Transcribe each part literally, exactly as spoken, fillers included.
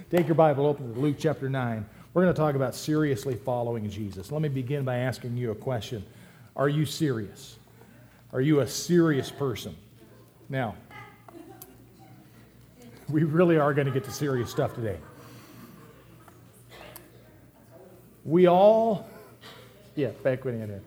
take your Bible, open to Luke chapter nine. We're going to talk about seriously following Jesus. Let me begin by asking you a question. Are you serious? Are you a serious person? Now, we really are going to get to serious stuff today. We all, yeah, back when in there.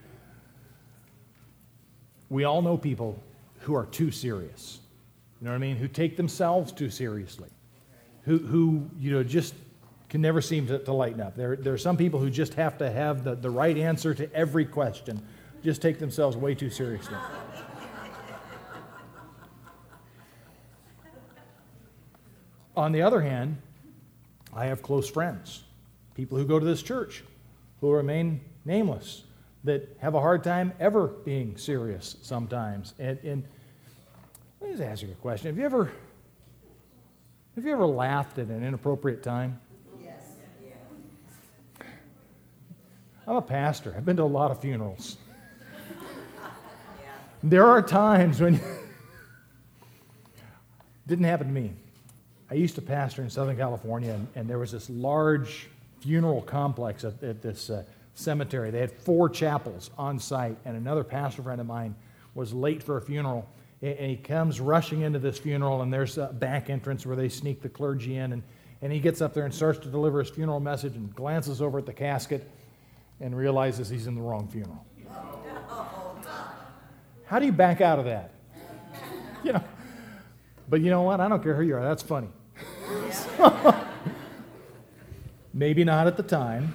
We all know people who are too serious. You know what I mean? Who take themselves too seriously. Who, who you know, just can never seem to, to lighten up. There, there are some people who just have to have the, the right answer to every question. Just take themselves way too seriously. On the other hand, I have close friends, people who go to this church, who remain nameless, that have a hard time ever being serious sometimes. And, and let me just ask you a question. Have you ever, have you ever laughed at an inappropriate time? Yes. I'm a pastor. I've been to a lot of funerals. There are times when didn't happen to me. I used to pastor in Southern California, and, and there was this large funeral complex at, at this uh, cemetery. They had four chapels on site, and another pastor friend of mine was late for a funeral, and, and he comes rushing into this funeral, and there's a back entrance where they sneak the clergy in, and, and he gets up there and starts to deliver his funeral message and glances over at the casket and realizes he's in the wrong funeral. How do you back out of that? You know, but you know what? I don't care who you are. That's funny. Maybe not at the time.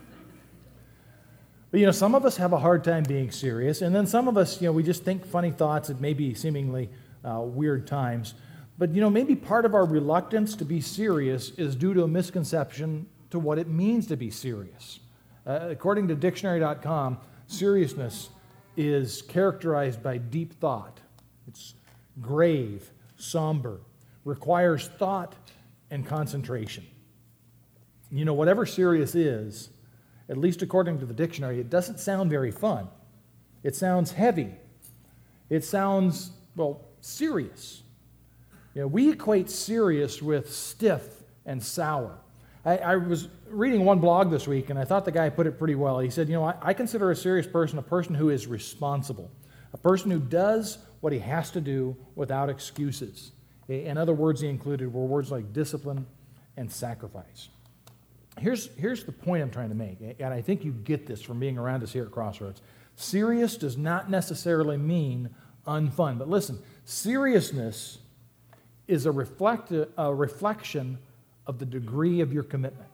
But, you know, some of us have a hard time being serious, and then some of us, you know, we just think funny thoughts at maybe seemingly uh, weird times. But, you know, maybe part of our reluctance to be serious is due to a misconception to what it means to be serious. Uh, according to dictionary dot com, seriousness is characterized by deep thought. It's grave, somber, requires thought and concentration. You know, whatever serious is, at least according to the dictionary, it doesn't sound very fun. It sounds heavy. It sounds, well, serious. You know, we equate serious with stiff and sour. I, I was reading one blog this week, and I thought the guy put it pretty well. He said, you know, I, I consider a serious person a person who is responsible, a person who does what he has to do without excuses. In other words he included were words like discipline and sacrifice. Here's, here's the point I'm trying to make, and I think you get this from being around us here at Crossroads. Serious does not necessarily mean unfun. But listen, seriousness is a, reflect, a reflection of the degree of your commitment.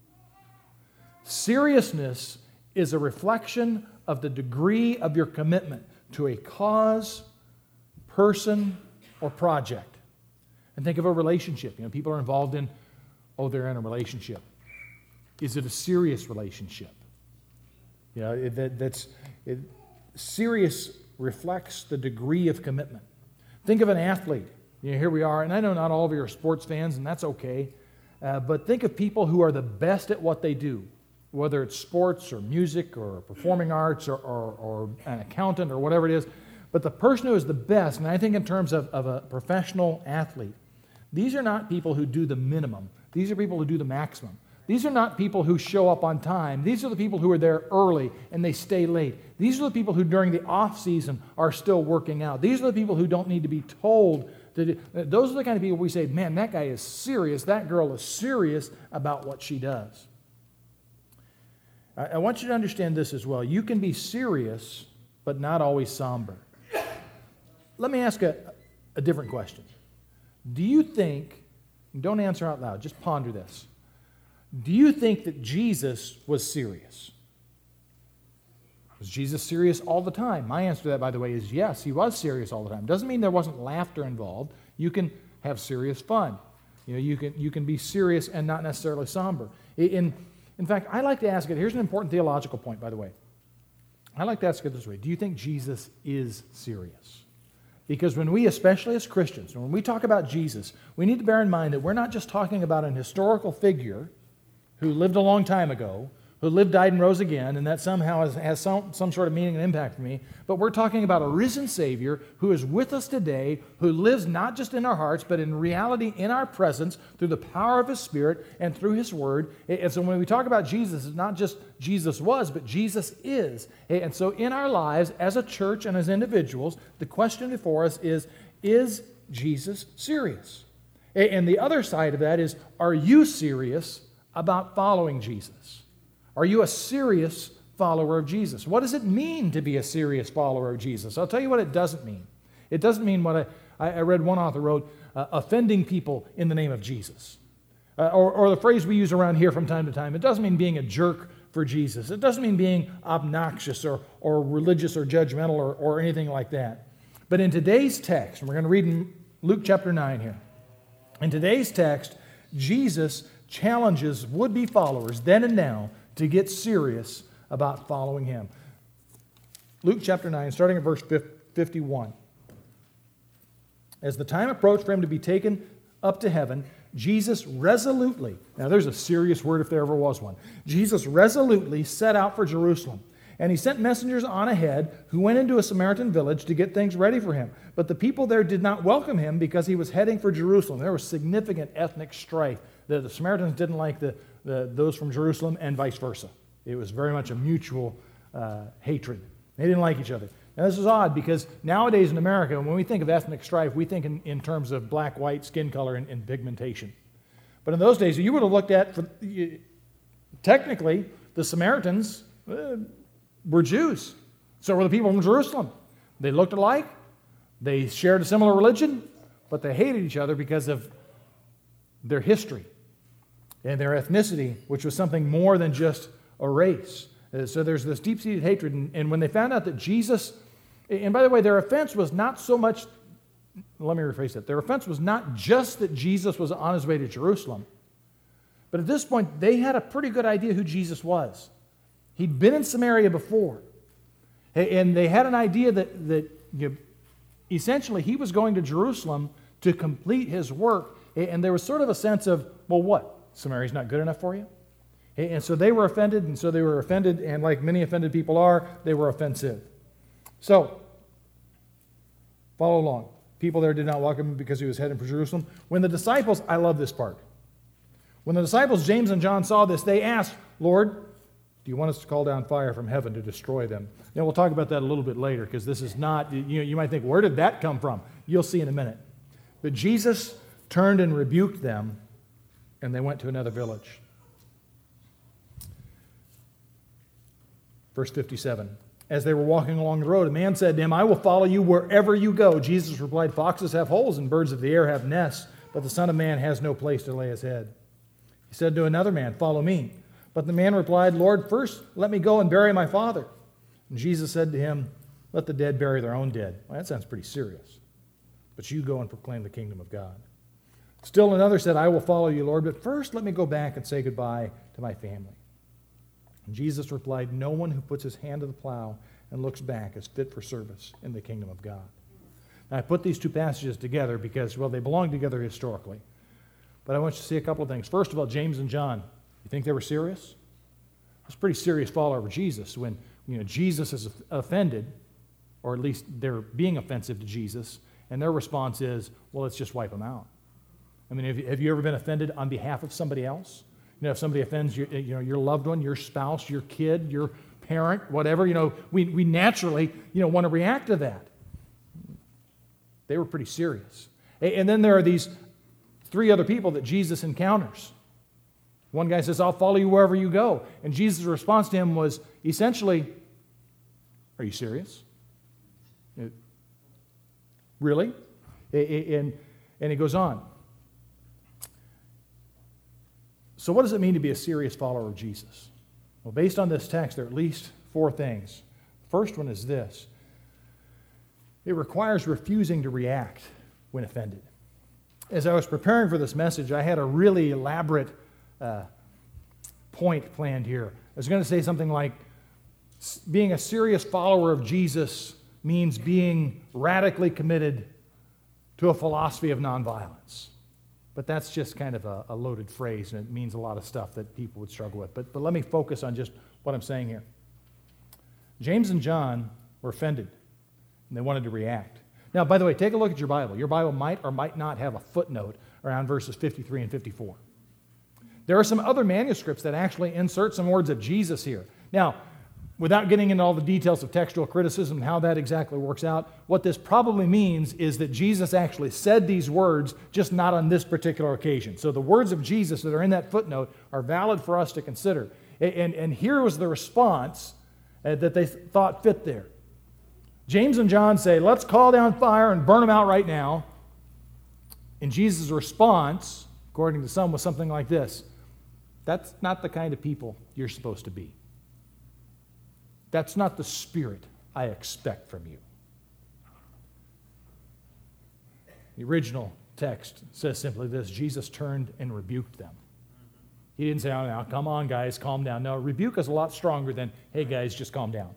Seriousness is a reflection of the degree of your commitment to a cause, person, or project. And think of a relationship. You know, people are involved in, oh, they're in a relationship. Is it a serious relationship? You know, it, that, that's it, serious reflects the degree of commitment. Think of an athlete. You know, here we are, and I know not all of you are sports fans, and that's okay. Uh, but think of people who are the best at what they do, whether it's sports or music or performing arts or, or, or an accountant or whatever it is. But the person who is the best, and I think in terms of, of a professional athlete, these are not people who do the minimum. These are people who do the maximum. These are not people who show up on time. These are the people who are there early and they stay late. These are the people who during the off season are still working out. These are the people who don't need to be told to do. Those are the kind of people we say, man, that guy is serious. That girl is serious about what she does. I, I want you to understand this as well. You can be serious, but not always somber. Let me ask a, a different question. Do you think, don't answer out loud, just ponder this. Do you think that Jesus was serious? Was Jesus serious all the time? My answer to that, by the way, is yes, he was serious all the time. Doesn't mean there wasn't laughter involved. You can have serious fun. You know, you can you can be serious and not necessarily somber. In, in fact, I like to ask it, here's an important theological point, by the way. I like to ask it this way. Do you think Jesus is serious? Because when we, especially as Christians, when we talk about Jesus, we need to bear in mind that we're not just talking about an historical figure who lived a long time ago, who lived, died, and rose again, and that somehow has, has some, some sort of meaning and impact for me. But we're talking about a risen Savior who is with us today, who lives not just in our hearts, but in reality in our presence through the power of His Spirit and through His Word. And so when we talk about Jesus, it's not just Jesus was, but Jesus is. And so in our lives, as a church and as individuals, the question before us is, is Jesus serious? And the other side of that is, are you serious about following Jesus? Are you a serious follower of Jesus? What does it mean to be a serious follower of Jesus? I'll tell you what it doesn't mean. It doesn't mean what I, I read one author wrote, uh, offending people in the name of Jesus. Uh, or, or the phrase we use around here from time to time, it doesn't mean being a jerk for Jesus. It doesn't mean being obnoxious or, or religious or judgmental or, or anything like that. But in today's text, and we're going to read in Luke chapter nine here, in today's text, Jesus challenges would-be followers then and now to get serious about following Him. Luke chapter nine, starting at verse fifty-one. As the time approached for Him to be taken up to heaven, Jesus resolutely, now there's a serious word if there ever was one, Jesus resolutely set out for Jerusalem. And He sent messengers on ahead who went into a Samaritan village to get things ready for Him. But the people there did not welcome Him because He was heading for Jerusalem. There was significant ethnic strife. The, the Samaritans didn't like the, the, those from Jerusalem and vice versa. It was very much a mutual uh, hatred. They didn't like each other. Now this is odd because nowadays in America, when we think of ethnic strife, we think in, in terms of black, white, skin color, and, and pigmentation. But in those days, you would have looked at, for, you, technically, the Samaritans uh, were Jews. So were the people from Jerusalem. They looked alike. They shared a similar religion, but they hated each other because of their history and their ethnicity, which was something more than just a race. Uh, so there's this deep-seated hatred. And, and when they found out that Jesus, and by the way, their offense was not so much, let me rephrase that, their offense was not just that Jesus was on His way to Jerusalem, but at this point, they had a pretty good idea who Jesus was. He'd been in Samaria before, and they had an idea that, that you know, essentially He was going to Jerusalem to complete His work, and there was sort of a sense of, well, what? Samaria's not good enough for you? And so they were offended, and so they were offended, and like many offended people are, they were offensive. So, follow along. People there did not welcome Him because He was heading for Jerusalem. When the disciples, I love this part. When the disciples, James and John, saw this, they asked, Lord, do you want us to call down fire from heaven to destroy them? And we'll talk about that a little bit later, because this is not, you know, you might think, where did that come from? You'll see in a minute. But Jesus turned and rebuked them, and they went to another village. Verse fifty-seven. As they were walking along the road, a man said to Him, I will follow you wherever you go. Jesus replied, foxes have holes and birds of the air have nests, but the Son of Man has no place to lay His head. He said to another man, follow me. But the man replied, Lord, first let me go and bury my father. And Jesus said to him, let the dead bury their own dead. Well, that sounds pretty serious. But you go and proclaim the kingdom of God. Still another said, I will follow you, Lord, but first let me go back and say goodbye to my family. And Jesus replied, no one who puts his hand to the plow and looks back is fit for service in the kingdom of God. Now, I put these two passages together because, well, they belong together historically. But I want you to see a couple of things. First of all, James and John, you think they were serious? It's a pretty serious follower of Jesus when, you know, Jesus is offended, or at least they're being offensive to Jesus, and their response is, well, let's just wipe them out. I mean, have you, have you ever been offended on behalf of somebody else? You know, if somebody offends your, you know, your loved one, your spouse, your kid, your parent, whatever, you know, we, we naturally, you know, want to react to that. They were pretty serious. And then there are these three other people that Jesus encounters. One guy says, I'll follow you wherever you go. And Jesus' response to him was essentially, are you serious? Really? And, and he goes on. So what does it mean to be a serious follower of Jesus? Well, based on this text, there are at least four things. The first one is this. It requires refusing to react when offended. As I was preparing for this message, I had a really elaborate uh, point planned here. I was going to say something like, being a serious follower of Jesus means being radically committed to a philosophy of nonviolence. but that's just kind of a, a loaded phrase, and it means a lot of stuff that people would struggle with. But, but let me focus on just what I'm saying here. James and John were offended, and they wanted to react. Now, by the way, take a look at your Bible. Your Bible might or might not have a footnote around verses fifty-three and fifty-four. There are some other manuscripts that actually insert some words of Jesus here. Now, without getting into all the details of textual criticism and how that exactly works out, what this probably means is that Jesus actually said these words, just not on this particular occasion. So the words of Jesus that are in that footnote are valid for us to consider. And, and here was the response uh, that they th- thought fit there. James and John say, let's call down fire and burn them out right now. And Jesus' response, according to some, was something like this: that's not the kind of people you're supposed to be. That's not the spirit I expect from you. The original text says simply this: Jesus turned and rebuked them. He didn't say, oh, now, come on, guys, calm down. No, rebuke is a lot stronger than, hey, guys, just calm down.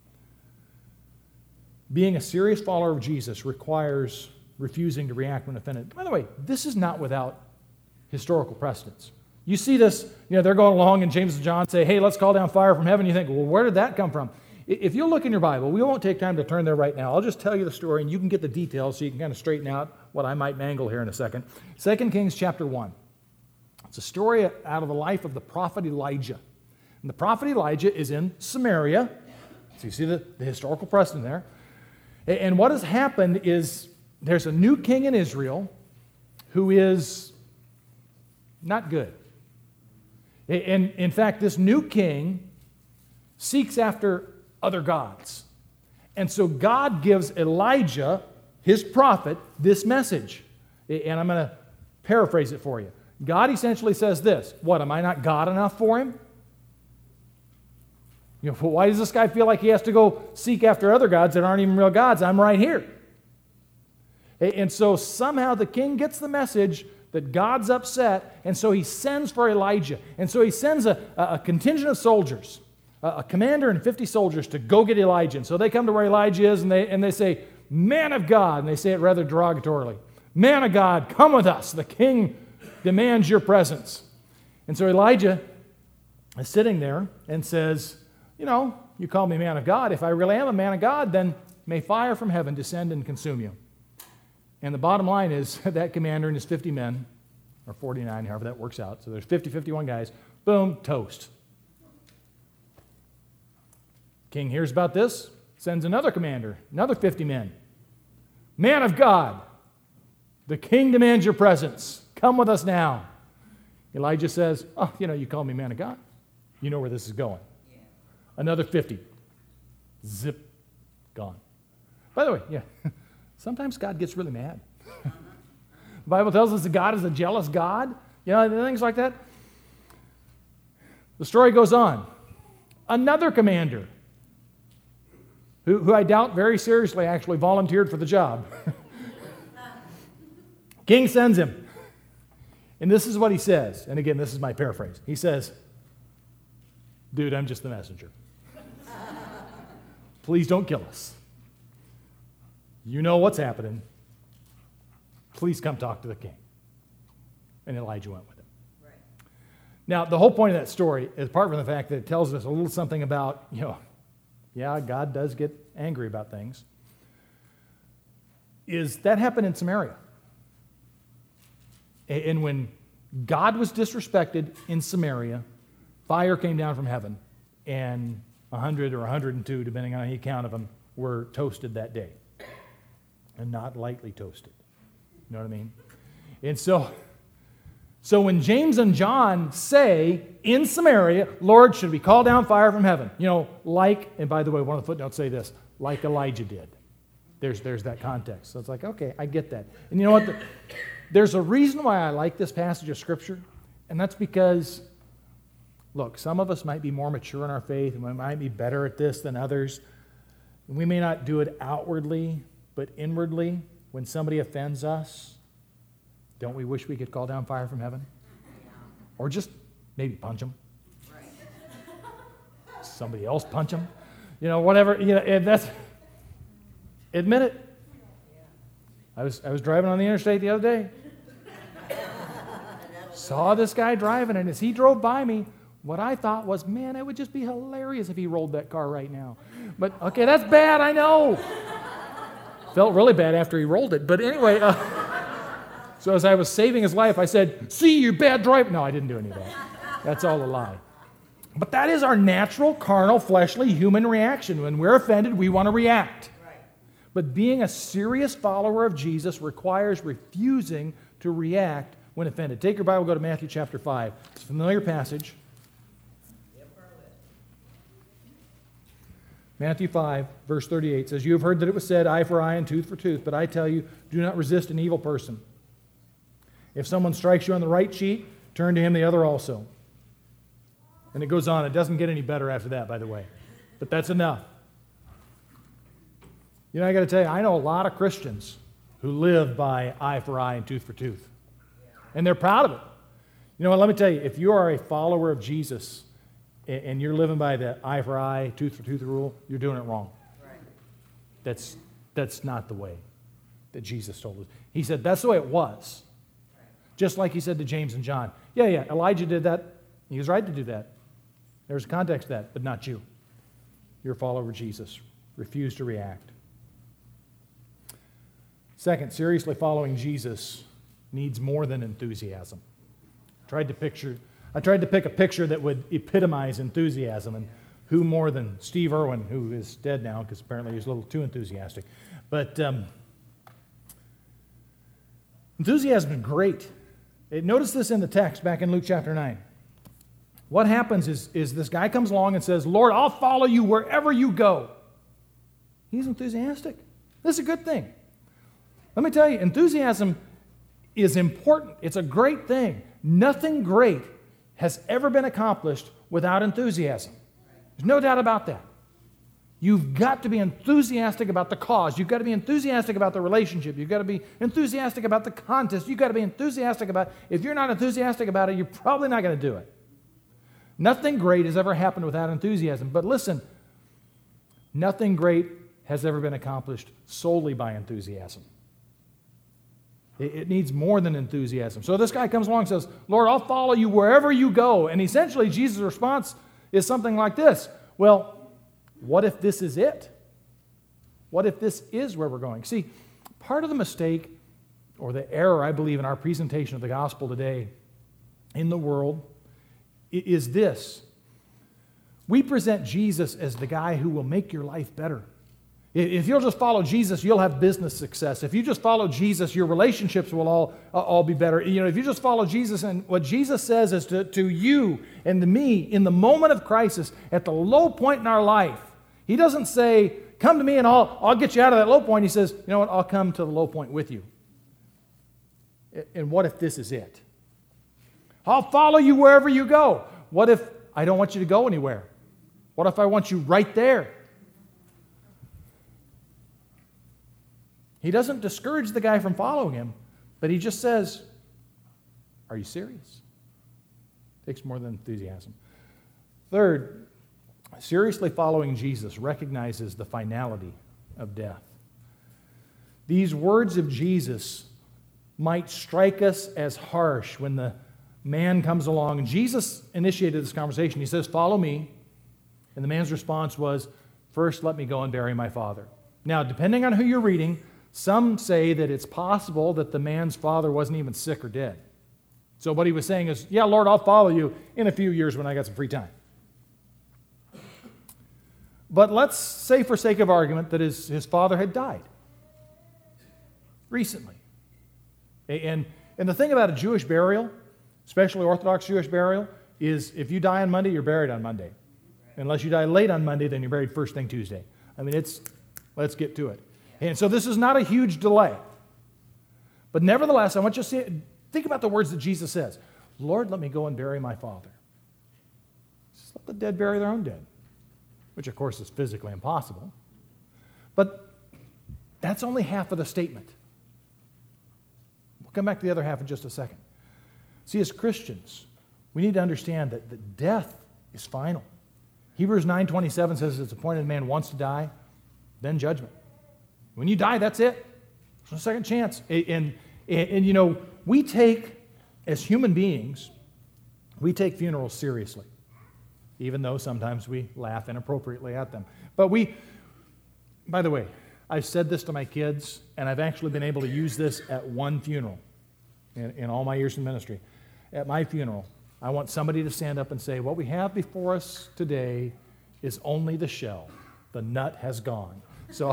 Being a serious follower of Jesus requires refusing to react when offended. By the way, this is not without historical precedence. You see this, you know, they're going along and James and John say, hey, let's call down fire from heaven. You think, well, where did that come from? If you look in your Bible, we won't take time to turn there right now. I'll just tell you the story and you can get the details so you can kind of straighten out what I might mangle here in a second. Second Kings chapter one. It's a story out of the life of the prophet Elijah. And the prophet Elijah is in Samaria. So you see the, the historical precedent there. And what has happened is there's a new king in Israel who is not good. And in fact, this new king seeks after other gods. And so God gives Elijah, his prophet, this message. And I'm going to paraphrase it for you. God essentially says this: what, am I not God enough for him? You know, why does this guy feel like he has to go seek after other gods that aren't even real gods? I'm right here. And so somehow the king gets the message that God's upset, and so he sends for Elijah. And so he sends a, a contingent of soldiers, a, a commander and fifty soldiers to go get Elijah. And so they come to where Elijah is, and they, and they say, man of God, and they say it rather derogatorily, man of God, come with us. The king demands your presence. And so Elijah is sitting there and says, you know, you call me man of God. If I really am a man of God, then may fire from heaven descend and consume you. And the bottom line is that commander and his fifty men, or forty-nine, however that works out, so there's fifty, fifty-one guys, boom, toast. King hears about this, sends another commander, another fifty men. Man of God, the king demands your presence. Come with us now. Elijah says, oh, you know, you call me man of God. You know where this is going. Yeah. Another fifty. Zip. Gone. By the way, yeah, sometimes God gets really mad. The Bible tells us that God is a jealous God. You know, things like that. The story goes on. Another commander, who, who I doubt very seriously actually volunteered for the job. King sends him. And this is what he says. And again, this is my paraphrase. He says, dude, I'm just the messenger. Please don't kill us. You know what's happening. Please come talk to the king. And Elijah went with him. Right. Now, the whole point of that story is, apart from the fact that it tells us a little something about, you know, yeah, God does get angry about things, is that happened in Samaria. And when God was disrespected in Samaria, fire came down from heaven, and a hundred or a hundred and two, depending on how you count of them, were toasted that day. And not lightly toasted. You know what I mean? And so, so when James and John say in Samaria, Lord, should we call down fire from heaven? You know, like, and by the way, one of the footnotes say this, like Elijah did. There's, there's that context. So it's like, okay, I get that. And you know what? The, There's a reason why I like this passage of Scripture, and that's because, look, some of us might be more mature in our faith, and we might be better at this than others. We may not do it outwardly, but inwardly, when somebody offends us, don't we wish we could call down fire from heaven? Or just maybe punch them. Somebody else punch them. You know, whatever. You know, and that's, admit it. I was I was driving on the interstate the other day. saw this guy driving, and as he drove by me, what I thought was, man, it would just be hilarious if he rolled that car right now. But, okay, that's bad, I know. Felt really bad after he rolled it. But anyway, uh, so as I was saving his life, I said, see, you bad driver. No, I didn't do any of that. That's all a lie. But that is our natural, carnal, fleshly, human reaction. When we're offended, we want to react. Right. But being a serious follower of Jesus requires refusing to react when offended. Take your Bible, go to Matthew chapter five. It's a familiar passage. Matthew five, verse thirty-eight says, you have heard that it was said, eye for eye and tooth for tooth, but I tell you, do not resist an evil person. If someone strikes you on the right cheek, turn to him the other also. And it goes on. It doesn't get any better after that, by the way. But that's enough. You know, I got to tell you, I know a lot of Christians who live by eye for eye and tooth for tooth. And they're proud of it. You know what, let me tell you, if you are a follower of Jesus and you're living by the eye for eye, tooth for tooth rule, you're doing it wrong. Right. That's, that's not the way that Jesus told us. He said that's the way it was. Right. Just like he said to James and John. Yeah, yeah, Elijah did that. He was right to do that. There's a context to that, but not you. You're a follower of Jesus. Refuse to react. Second, seriously following Jesus needs more than enthusiasm. I tried to picture, I tried to pick a picture that would epitomize enthusiasm, and who more than Steve Irwin, who is dead now because apparently he's a little too enthusiastic. But um, enthusiasm is great. Notice this in the text back in Luke chapter nine. What happens is, is this guy comes along and says, Lord, I'll follow you wherever you go. He's enthusiastic. This is a good thing. Let me tell you, enthusiasm is important. It's a great thing. Nothing great has ever been accomplished without enthusiasm. There's no doubt about that. You've got to be enthusiastic about the cause. You've got to be enthusiastic about the relationship. You've got to be enthusiastic about the contest. You've got to be enthusiastic about, if you're not enthusiastic about it, you're probably not going to do it. Nothing great has ever happened without enthusiasm. But listen, nothing great has ever been accomplished solely by enthusiasm. It, it needs more than enthusiasm. So this guy comes along and says, Lord, I'll follow you wherever you go. And essentially, Jesus' response is something like this. Well, what if this is it? What if this is where we're going? See, part of the mistake or the error, I believe, in our presentation of the gospel today in the world is this. We present Jesus as the guy who will make your life better. If you'll just follow Jesus, you'll have business success. If you just follow Jesus, your relationships will all, uh, all be better. You know, if you just follow Jesus, and what Jesus says is to, to you and to me in the moment of crisis, at the low point in our life, he doesn't say, come to me and I'll, I'll get you out of that low point. He says, you know what, I'll come to the low point with you. And what if this is it? I'll follow you wherever you go. What if I don't want you to go anywhere? What if I want you right there? He doesn't discourage the guy from following him, but he just says, are you serious? Takes more than enthusiasm. Third, seriously following Jesus recognizes the finality of death. These words of Jesus might strike us as harsh when the man comes along, and Jesus initiated this conversation. He says, follow me. And the man's response was, first let me go and bury my father. Now, depending on who you're reading, some say that it's possible that the man's father wasn't even sick or dead. So what he was saying is, yeah, Lord, I'll follow you in a few years when I got some free time. But let's say for sake of argument that his, his father had died recently. And, and the thing about a Jewish burial, especially Orthodox Jewish burial, is if you die on Monday, you're buried on Monday. Unless you die late on Monday, then you're buried first thing Tuesday. I mean, it's, let's get to it. And so this is not a huge delay. But nevertheless, I want you to see, think about the words that Jesus says. Lord, let me go and bury my father. Just let the dead bury their own dead, which of course is physically impossible. But that's only half of the statement. We'll come back to the other half in just a second. See, as Christians, we need to understand that, that death is final. Hebrews nine twenty-seven says it's appointed man once to die, then judgment. When you die, that's it. There's no second chance. And, and, and, you know, we take as human beings, we take funerals seriously, even though sometimes we laugh inappropriately at them. But we, by the way, I've said this to my kids, and I've actually been able to use this at one funeral in, in all my years in ministry. At my funeral, I want somebody to stand up and say, what we have before us today is only the shell. The nut has gone. So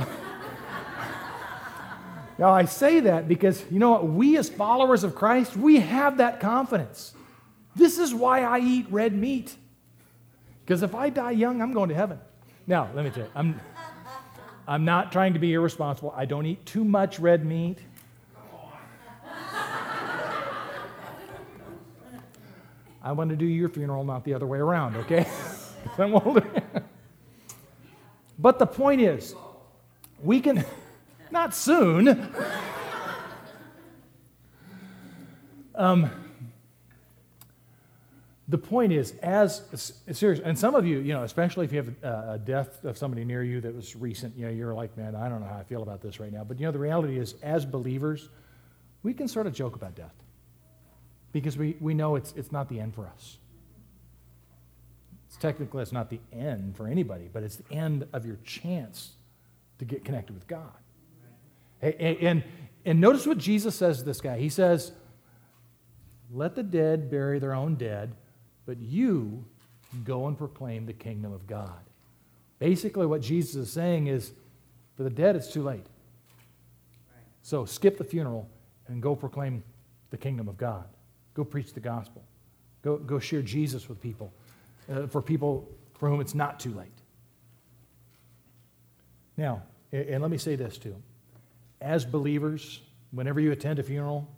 now I say that because, you know what, we as followers of Christ, we have that confidence. This is why I eat red meat. Because if I die young, I'm going to heaven. Now, let me tell you, I'm, I'm not trying to be irresponsible. I don't eat too much red meat. I want to do your funeral, not the other way around, okay? But the point is, we can, not soon. um, the point is, as serious, and some of you, you know, especially if you have a, a death of somebody near you that was recent, you know, you're like, man, I don't know how I feel about this right now. But you know, the reality is, as believers, we can sort of joke about death because we, we know it's it's not the end for us. It's technically it's not the end for anybody, but it's the end of your chance to get connected with God. And, and, and notice what Jesus says to this guy. He says, let the dead bury their own dead, but you go and proclaim the kingdom of God. Basically what Jesus is saying is, for the dead it's too late. So skip the funeral and go proclaim the kingdom of God. Go preach the gospel. Go, go share Jesus with people, uh, for people for whom it's not too late. Now, and let me say this too. As believers, whenever you attend a funeral,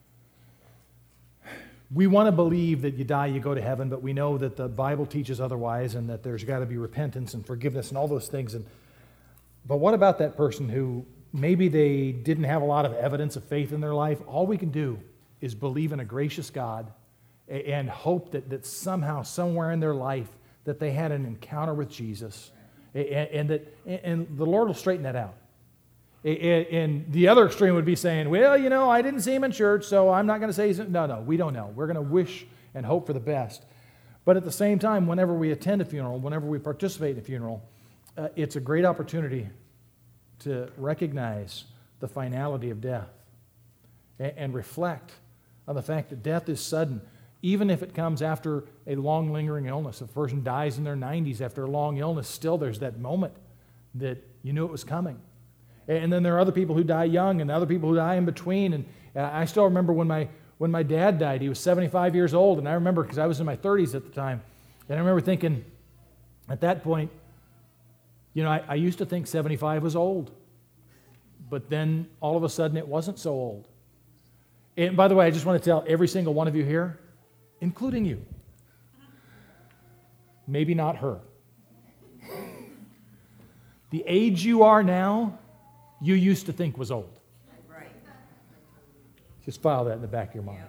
we want to believe that you die, you go to heaven, but we know that the Bible teaches otherwise and that there's got to be repentance and forgiveness and all those things. And but what about that person who maybe they didn't have a lot of evidence of faith in their life? All we can do is believe in a gracious God and hope that, that somehow, somewhere in their life, that they had an encounter with Jesus and, and that and the Lord will straighten that out. And the other extreme would be saying, well, you know, I didn't see him in church, so I'm not going to say he's... No, no, we don't know. We're going to wish and hope for the best. But at the same time, whenever we attend a funeral, whenever we participate in a funeral, uh, it's a great opportunity to recognize the finality of death and, and reflect on the fact that death is sudden, even if it comes after a long lingering illness. If a person dies in their nineties after a long illness, still there's that moment that you knew it was coming. And then there are other people who die young and other people who die in between. And I still remember when my when my dad died, he was seventy-five years old. And I remember, because I was in my thirties at the time, and I remember thinking at that point, you know, I, I used to think seventy-five was old. But then all of a sudden it wasn't so old. And by the way, I just want to tell every single one of you here, including you, maybe not her. The age you are now, you used to think was old. Right. Just file that in the back of your mind.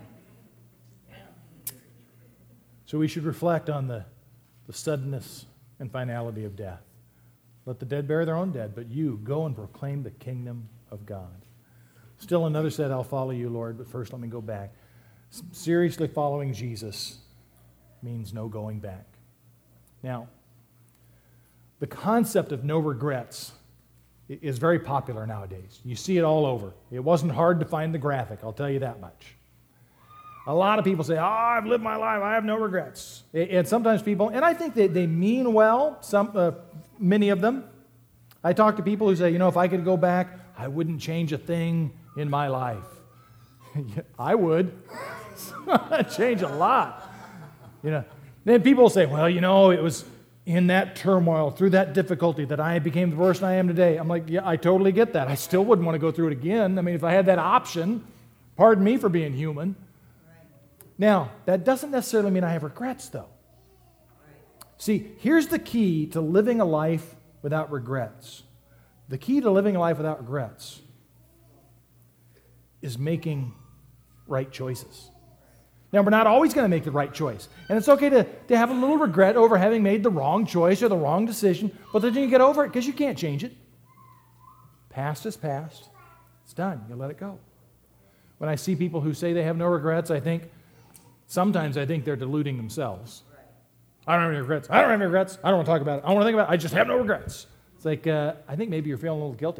So we should reflect on the, the suddenness and finality of death. Let the dead bury their own dead, but you go and proclaim the kingdom of God. Still another said, I'll follow you, Lord, but first let me go back. Seriously following Jesus means no going back. Now, the concept of no regrets is very popular nowadays. You see it all over. It wasn't hard to find the graphic, I'll tell you that much. A lot of people say, oh, I've lived my life, I have no regrets. And sometimes people, and I think that they mean well, some, uh, many of them. I talk to people who say, you know, if I could go back, I wouldn't change a thing in my life. I would. I'd change a lot. You know. Then people say, well, you know, it was in that turmoil, through that difficulty, that I became the person I am today. I'm like, yeah, I totally get that. I still wouldn't want to go through it again. I mean, if I had that option, pardon me for being human. Right. Now, that doesn't necessarily mean I have regrets, though. Right. See, here's the key to living a life without regrets. The key to living a life without regrets is making right choices. Now, we're not always going to make the right choice. And it's okay to, to have a little regret over having made the wrong choice or the wrong decision, but then you get over it because you can't change it. Past is past. It's done. You let it go. When I see people who say they have no regrets, I think, Sometimes I think they're deluding themselves. I don't have any regrets. I don't have any regrets. I don't want to talk about it. I don't want to think about it. I just have no regrets. It's like, uh, I think maybe you're feeling a little guilty.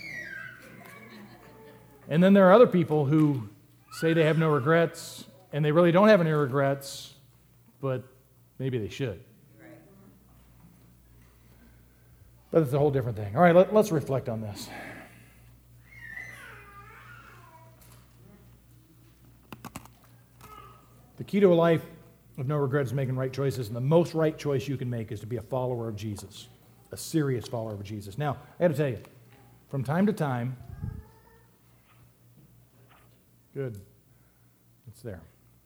And then there are other people who say they have no regrets, and they really don't have any regrets, but maybe they should. But it's a whole different thing. All right, let, let's reflect on this. The key to a life of no regrets is making right choices, and the most right choice you can make is to be a follower of Jesus, a serious follower of Jesus. Now, I got to tell you, from time to time, good, it's there.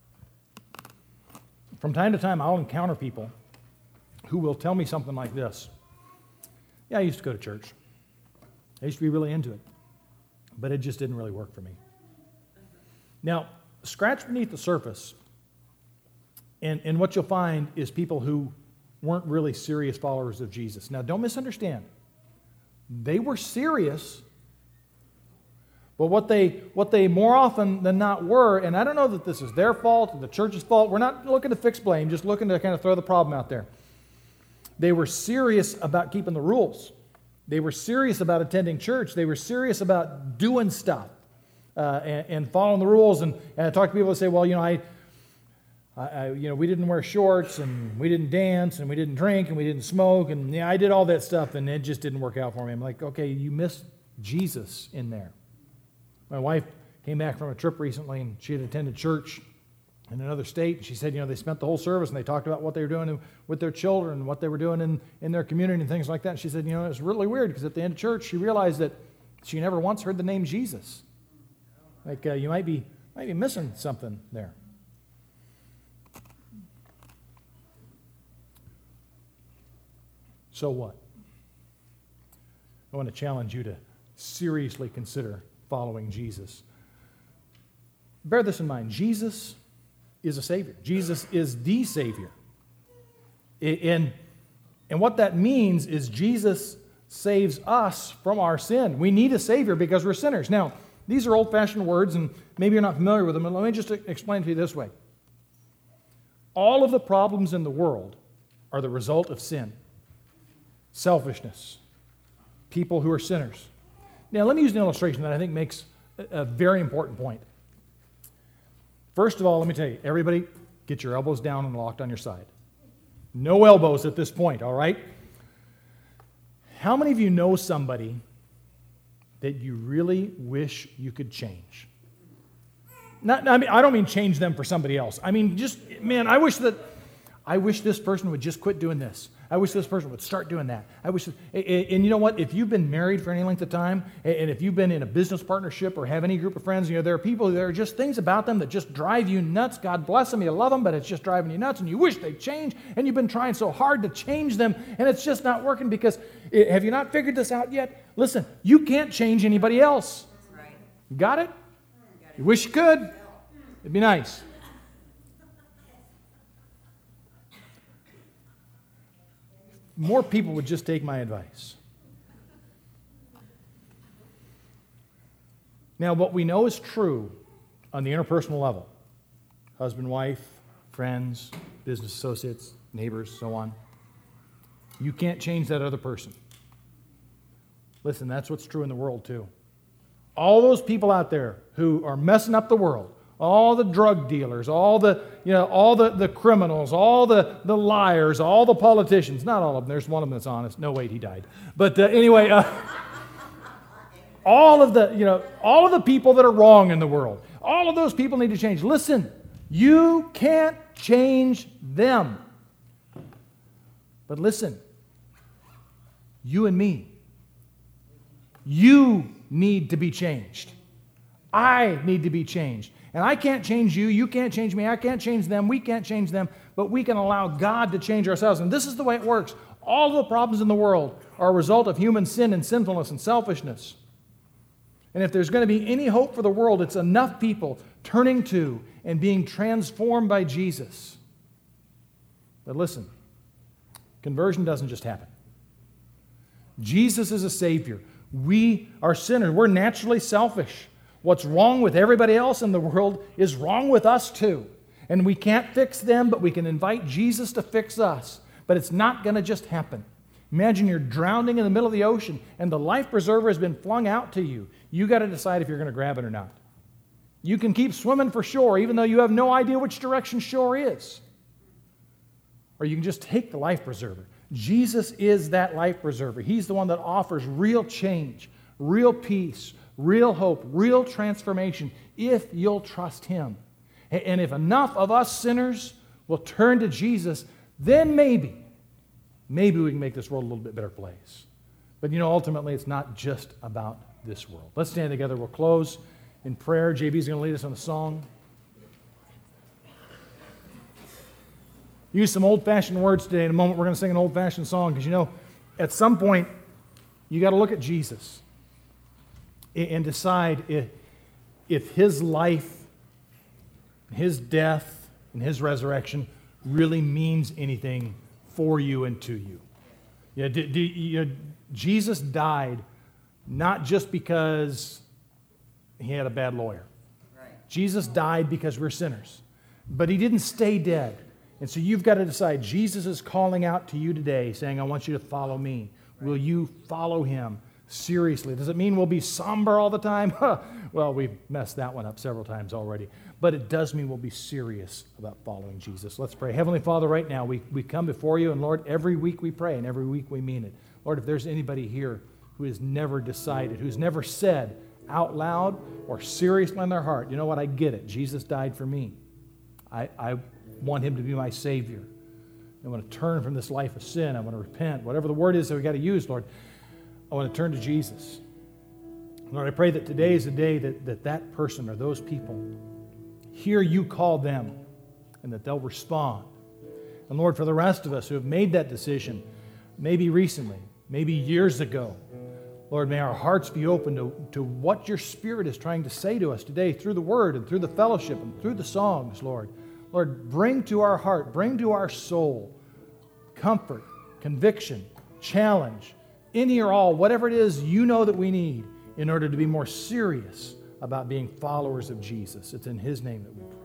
From time to time, I'll encounter people who will tell me something like this. Yeah, I used to go to church. I used to be really into it, but it just didn't really work for me. Now, scratch beneath the surface, and, and what you'll find is people who weren't really serious followers of Jesus. Now, don't misunderstand. They were serious, but what they, what they more often than not were, and I don't know that this is their fault or the church's fault. We're not looking to fix blame, just looking to kind of throw the problem out there. They were serious about keeping the rules. They were serious about attending church. They were serious about doing stuff uh, and, and following the rules. And, and I talk to people that say, well, you know, I, I, you know, we didn't wear shorts, and we didn't dance, and we didn't drink, and we didn't smoke, and yeah, I did all that stuff, and it just didn't work out for me. I'm like, okay, you missed Jesus in there. My wife came back from a trip recently, and she had attended church in another state, and she said, you know, they spent the whole service, and they talked about what they were doing with their children, what they were doing in, in their community, and things like that. And she said, you know, it was really weird, because at the end of church, she realized that she never once heard the name Jesus. Like, uh, you might be, might be missing something there. So what? I want to challenge you to seriously consider following Jesus. Bear this in mind. Jesus is a Savior. Jesus is the Savior. And, and what that means is Jesus saves us from our sin. We need a Savior because we're sinners. Now, these are old-fashioned words, and maybe you're not familiar with them, but let me just explain to you this way. All of the problems in the world are the result of sin. Selfishness. People who are sinners. Now, let me use an illustration that I think makes a very important point. First of all, let me tell you, everybody, get your elbows down and locked on your side. No elbows at this point, all right? How many of you know somebody that you really wish you could change? Not, I mean, I don't mean change them for somebody else. I mean, just, man, I wish that, I wish this person would just quit doing this. I wish this person would start doing that. I wish, that, and you know what? If you've been married for any length of time, and if you've been in a business partnership or have any group of friends, you know, there are people, there are just things about them that just drive you nuts. God bless them, you love them, but it's just driving you nuts, and you wish they'd change, and you've been trying so hard to change them, and it's just not working because, have you not figured this out yet? Listen, you can't change anybody else. Right. You got it? You wish you could. It'd be nice. More people would just take my advice. Now, what we know is true on the interpersonal level, husband, wife, friends, business associates, neighbors, so on, you can't change that other person. Listen, that's what's true in the world too. All those people out there who are messing up the world, all the drug dealers, all the, you know, all the, the criminals, all the, the liars, all the politicians, not all of them, there's one of them that's honest. No, wait, he died. But uh, anyway, uh, all of the, you know, all of the people that are wrong in the world, all of those people need to change. Listen, you can't change them. But listen, you and me, you need to be changed. I need to be changed. And I can't change you, you can't change me, I can't change them, we can't change them, but we can allow God to change ourselves. And this is the way it works. All of the problems in the world are a result of human sin and sinfulness and selfishness. And if there's going to be any hope for the world, it's enough people turning to and being transformed by Jesus. But listen, conversion doesn't just happen. Jesus is a Savior. We are sinners. We're naturally selfish. What's wrong with everybody else in the world is wrong with us too. And we can't fix them, but we can invite Jesus to fix us. But it's not going to just happen. Imagine you're drowning in the middle of the ocean and the life preserver has been flung out to you. You got to decide if you're going to grab it or not. You can keep swimming for shore even though you have no idea which direction shore is. Or you can just take the life preserver. Jesus is that life preserver. He's the one that offers real change, real peace, real hope, real transformation if you'll trust Him. And if enough of us sinners will turn to Jesus, then maybe, maybe we can make this world a little bit better place. But you know, ultimately, it's not just about this world. Let's stand together. We'll close in prayer. J B's going to lead us on a song. Use some old-fashioned words today. In a moment, we're going to sing an old-fashioned song because, you know, at some point, you got to look at Jesus and decide if, if His life, His death, and His resurrection really means anything for you and to you. Yeah, do, do, you know, Jesus died not just because He had a bad lawyer. Right. Jesus died because we're sinners. But He didn't stay dead. And so you've got to decide, Jesus is calling out to you today, saying, I want you to follow me. Right. Will you follow Him seriously? Does it mean we'll be somber all the time? Well, we've messed that one up several times already. But it does mean we'll be serious about following Jesus. Let's pray. Heavenly Father, right now, we, we come before you, and Lord, every week we pray, and every week we mean it. Lord, if there's anybody here who has never decided, who's never said out loud or seriously in their heart, you know what, I get it. Jesus died for me. I, I want Him to be my Savior. I want to turn from this life of sin. I want to repent. Whatever the word is that we've got to use, Lord, I want to turn to Jesus. Lord, I pray that today is the day that that, that person or those people hear you call them and that they'll respond. And Lord, for the rest of us who have made that decision, maybe recently, maybe years ago, Lord, may our hearts be open to, to what your Spirit is trying to say to us today through the Word and through the fellowship and through the songs, Lord. Lord, bring to our heart, bring to our soul comfort, conviction, challenge, any or all, whatever it is you know that we need in order to be more serious about being followers of Jesus. It's in His name that we pray.